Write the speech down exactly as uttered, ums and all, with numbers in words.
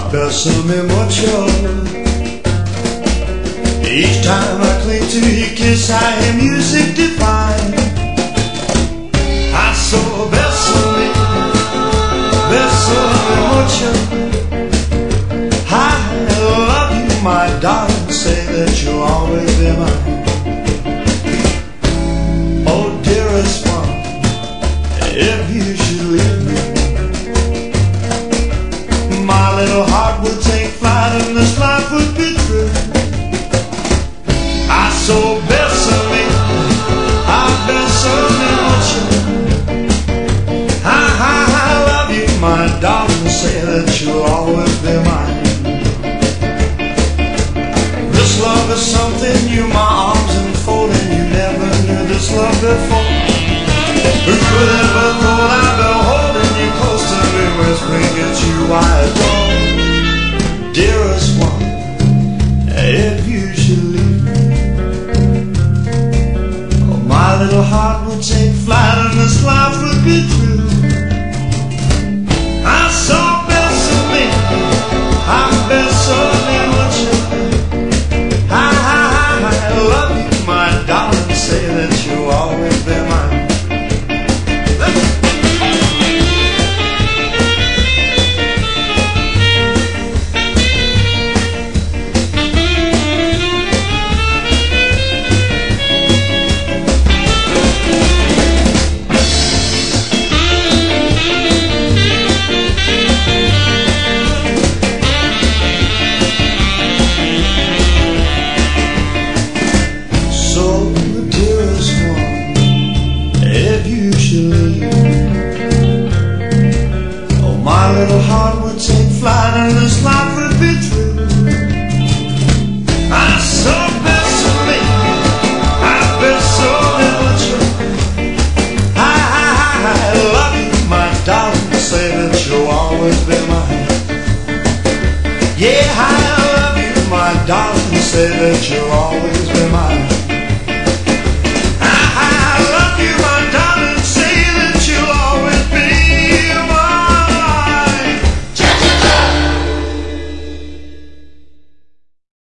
bésame mucho. Each time I cling to your kiss, I hear music divine. I so bésame, bésame mucho. I love you, my darling, say that you'll always be mine. Oh, dearest one, if you should leave me, my little heart would take flight and this life would be true. I so bésame, I bésame mucho. I, I, I love you, my darling, say that you'll always be mine. This love is something new, my arms enfolding. You never knew this love before. Who could ever thought I'd be holding you close to me, whispering it's you I adore. Dearest one, if you should leave me, oh, my little heart would take flight and this life would be true. I so bésame, I bésame mucho. I, I, I love you, my darling, say that you'll always be mine. My little heart would take flight and this life would be true. I so bésame, I bésame mucho. I, I, I love you, my darling, say that you'll always be mine. Yeah, I love you, my darling, say that you'll always